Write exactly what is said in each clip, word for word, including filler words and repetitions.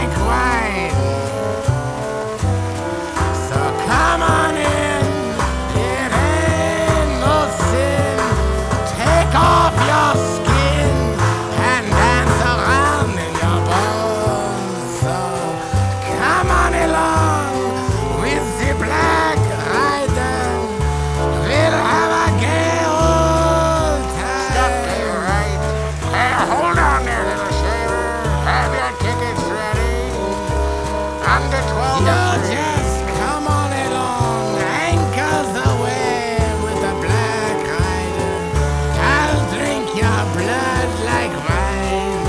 like wine. So come on in, it ain't no sin. Take off your skin and dance around in your bones. So come on along with the Black Rider. We'll have a gay old time. Stop there, right? Hey, hold on there, little sailor. Have your tickets ready. Under twelve. You just come on along, anchors away with the Black Rider. I'll drink your blood like wine.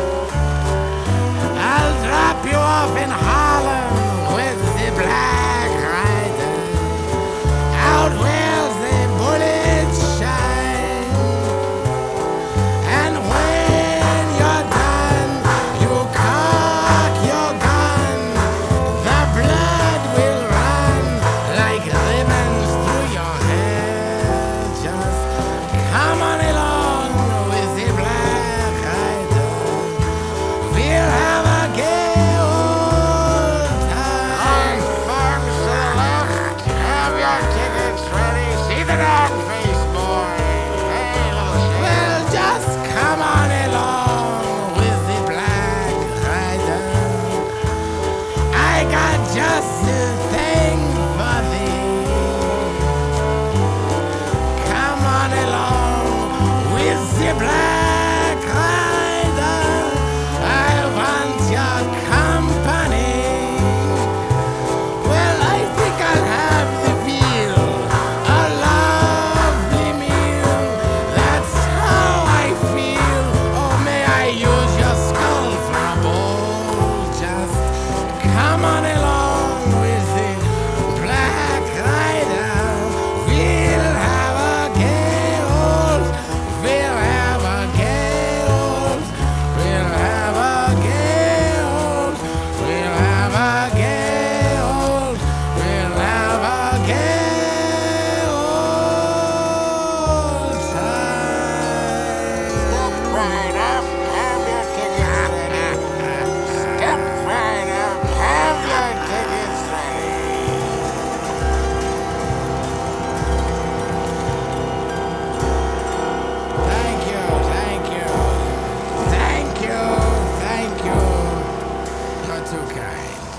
I'll drop you off in Harlem with the Black Rider. Out where the bullets shine. And when you're done, you cock your gun. The blood will run like ribbons through your hair. Just come on along with the Black Rider. We'll have a gay old time. On farms to the left. Have your tickets ready. See the dog face, boy. Hey, little sailor. Well, just come on along with the Black Rider. I got just the thing for thee. Come on along with the Black Rider. I want your company. Well, I think I'll have the veal, a lovely meal. That's how I feel. Oh, may I use your skull for a bowl? Just come on along with the Black Rider. We'll have a gay old, we'll have a gay old, we'll have a gay old, we'll have a gay old, we'll have a gay old time. Step right up. Have your tickets ready. Step right up. Have your tickets ready. Thank you, thank you, thank you, thank you. You're too kind.